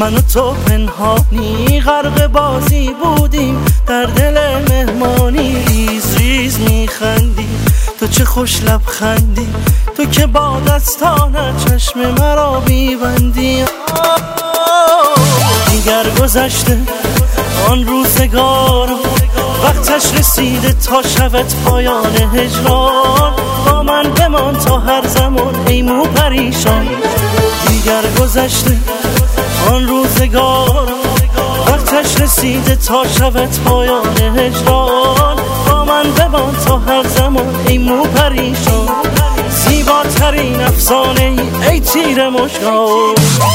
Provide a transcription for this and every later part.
من و تو پنهانی غرق بازی بودیم، در دل مهمانی ریز ریز میخندی. تو چه خوش لبخندی، تو که با دستانت چشم مرا میبندی. دیگر گذشته آن روزگار، وقتش رسیده تا شود پایان هجران. با من بمان تا هر زمان ای مو پریشان. دیگر گذشته آن روزگار، وقتش رسیده تا شود پایان هجران. با من بمان تا هر زمان ای مو پریشان. زیباترین افسانه ای تیر مشکان.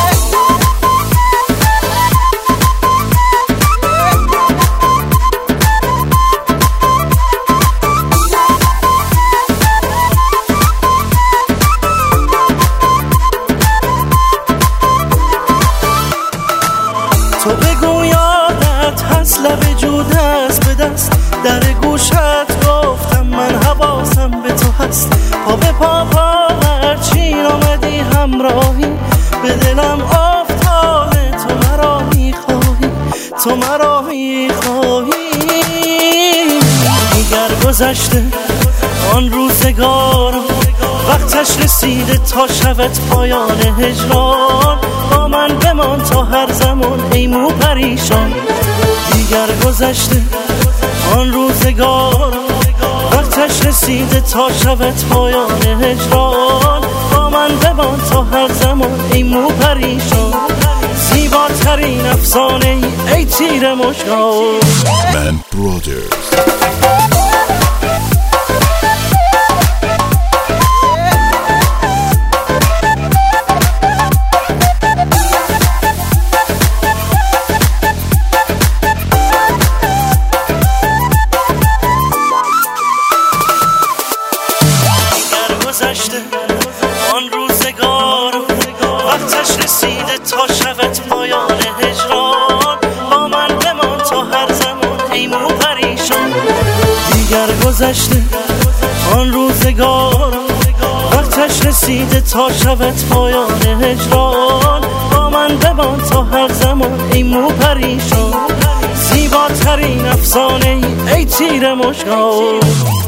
تو بگو یادت هست لب جو دست به دست، در گوشت گفتم من حواسم به تو هست. پا به پا هرچی آمدی همراهی، به دلم افتاده تو مرا میخواهی، تو مرا میخواهی. دیگر گذشته آن روزگار، وقتش رسیده تا شود پایان هجران. با من بمان تا هر زمان ای مو پریشان. دیگر گذشته آن روزگار، وقتش رسیده تا شود پایان هجران. با من بمان تا هر زمان ای مو پریشان. زیباترین افسانه ای تیر مشکان. من برادرز. آن روزگار، وقتش رسیده تا شود پایان هجران. با من بمان تا هر زمان ای مو پریشان. دیگر گذشته آن روزگار، وقتش رسیده تا شود پایان هجران. با من بمان تا هر زمان ای مو پریشان. زیباترین افسانه ای تیر مشکان.